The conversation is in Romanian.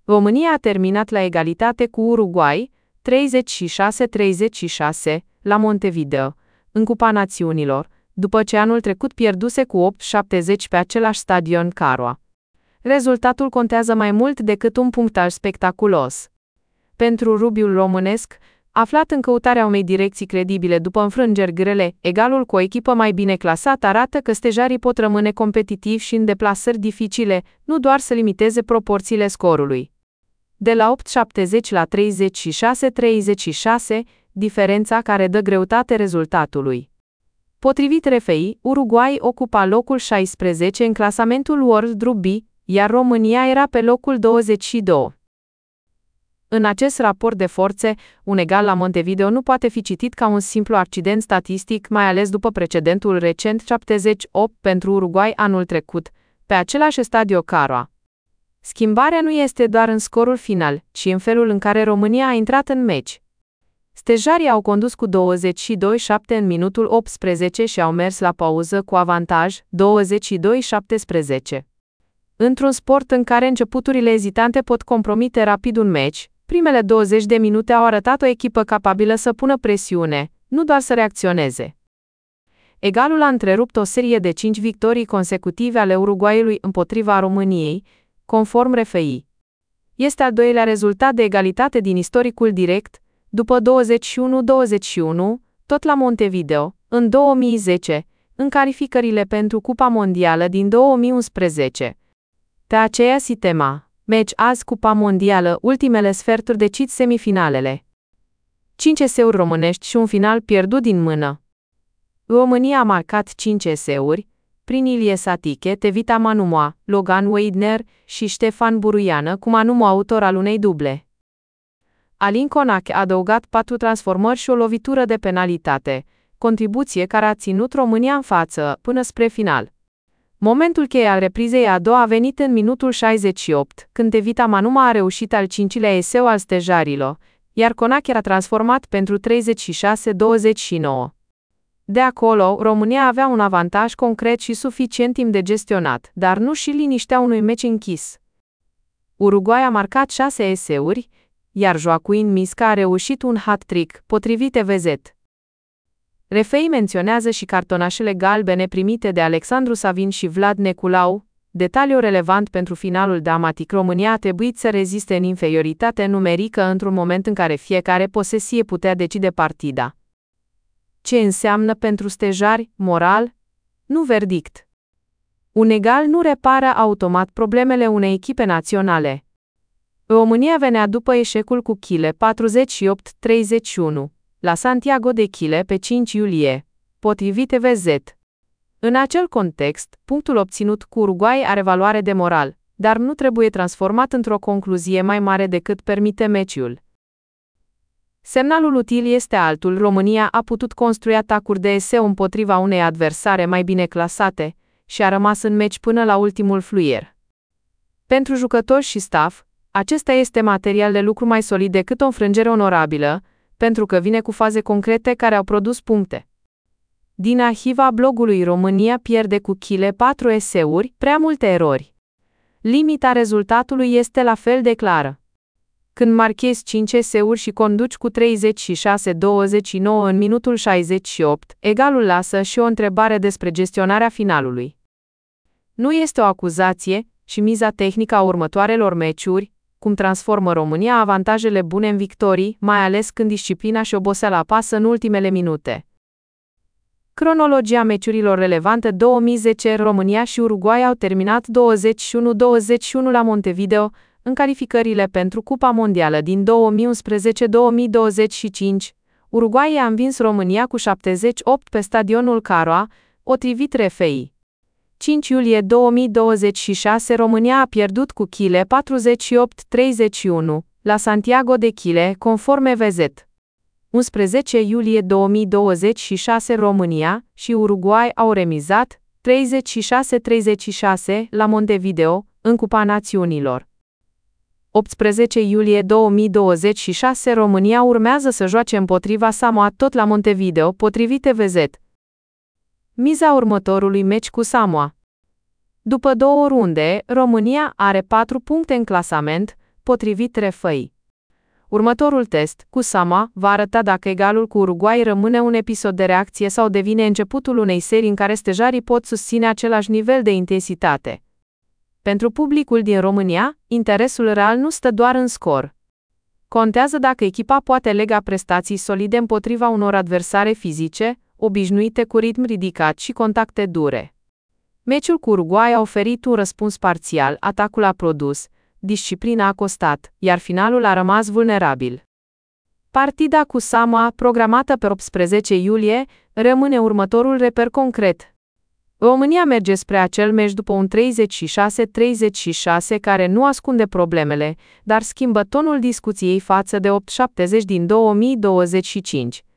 România a terminat la egalitate cu Uruguay, 36-36, la Montevideo, în Cupa Națiunilor, după ce anul trecut pierduse cu 8-70 pe același stadion Caroa. Rezultatul contează mai mult decât un punctaj spectaculos. Pentru rubiul românesc, aflat în căutarea unei direcții credibile după înfrângeri grele, egalul cu o echipă mai bine clasată arată că stejarii pot rămâne competitivi și în deplasări dificile, nu doar să limiteze proporțiile scorului. De la 8-70 la 36-36, diferența care dă greutate rezultatului. Potrivit RFI, Uruguay ocupa locul 16 în clasamentul World Rugby, iar România era pe locul 22. În acest raport de forțe, un egal la Montevideo nu poate fi citit ca un simplu accident statistic, mai ales după precedentul recent 78 pentru Uruguay anul trecut, pe același stadio Caroa. Schimbarea nu este doar în scorul final, ci în felul în care România a intrat în meci. Stejarii au condus cu 22-7 în minutul 18 și au mers la pauză cu avantaj 22-17. Într-un sport în care începuturile ezitante pot compromite rapid un meci, primele 20 de minute au arătat o echipă capabilă să pună presiune, nu doar să reacționeze. Egalul a întrerupt o serie de 5 victorii consecutive ale Uruguayului împotriva României, conform RFI. Este al doilea rezultat de egalitate din istoricul direct, după 21-21, tot la Montevideo, în 2010, în calificările pentru Cupa Mondială din 2011. Pe aceeași tema, meci azi Cupa Mondială, ultimele sferturi decid semifinalele. 5 eseuri românești și un final pierdut din mână. România a marcat 5 eseuri, prin Ilie Satiche, Tevita Manumoa, Logan Weidner și Ștefan Buruiană, cu Manumoa autor al unei duble. Alin Conache a adăugat 4 transformări și o lovitură de penalitate, contribuție care a ținut România în față până spre final. Momentul cheie al reprizei a doua a venit în minutul 68, când Tevita Manuma a reușit al 5-lea eseu al stejarilor, iar Conache a transformat pentru 36-29. De acolo, România avea un avantaj concret și suficient timp de gestionat, dar nu și liniștea unui meci închis. Uruguay a marcat 6 eseuri, iar Joaquin Misca a reușit un hat-trick, potrivit TVZ. RFI menționează și cartonașele galbene primite de Alexandru Savin și Vlad Neculau, detaliu relevant pentru finalul dramatic. România a trebuit să reziste în inferioritate numerică într-un moment în care fiecare posesie putea decide partida. Ce înseamnă pentru stejari, moral? Nu verdict. Un egal nu repară automat problemele unei echipe naționale. România venea după eșecul cu Chile 48-31, la Santiago de Chile pe 5 iulie, potrivit TVZ. În acel context, punctul obținut cu Uruguay are valoare de moral, dar nu trebuie transformat într-o concluzie mai mare decât permite meciul. Semnalul util este altul. România a putut construi atacuri de eseu împotriva unei adversare mai bine clasate și a rămas în meci până la ultimul fluier. Pentru jucători și staff, acesta este material de lucru mai solid decât o înfrângere onorabilă, pentru că vine cu faze concrete care au produs puncte. Din arhiva blogului România pierde cu Chile 4 eseuri, prea multe erori. Limita rezultatului este la fel de clară. Când marchezi 5 eseuri și conduci cu 36-29 în minutul 68, egalul lasă și o întrebare despre gestionarea finalului. Nu este o acuzație, și miza tehnică a următoarelor meciuri, cum transformă România avantajele bune în victorii, mai ales când disciplina și oboseala apasă în ultimele minute. Cronologia meciurilor relevante: 2010, România și Uruguay au terminat 21-21 la Montevideo, în calificările pentru Cupa Mondială din 2011-2025. Uruguay a învins România cu 78 pe stadionul Caroa, potrivit RFI. 5 iulie 2026, România a pierdut cu Chile 48-31, la Santiago de Chile, conform TVZ. 11 iulie 2026, România și Uruguay au remizat 36-36 la Montevideo, în Cupa Națiunilor. 18 iulie 2026, România urmează să joace împotriva Samoa tot la Montevideo, potrivit TVZ. Miza următorului meci cu Samoa. După 2 runde, România are 4 puncte în clasament, potrivit RFI. Următorul test, cu Samoa, va arăta dacă egalul cu Uruguay rămâne un episod de reacție sau devine începutul unei serii în care stejarii pot susține același nivel de intensitate. Pentru publicul din România, interesul real nu stă doar în scor. Contează dacă echipa poate lega prestații solide împotriva unor adversare fizice, obișnuite cu ritm ridicat și contacte dure. Meciul cu Uruguay a oferit un răspuns parțial, atacul a produs, disciplina a costat, iar finalul a rămas vulnerabil. Partida cu Samoa, programată pe 18 iulie, rămâne următorul reper concret. România merge spre acel meci după un 36-36 care nu ascunde problemele, dar schimbă tonul discuției față de 8-70 din 2025.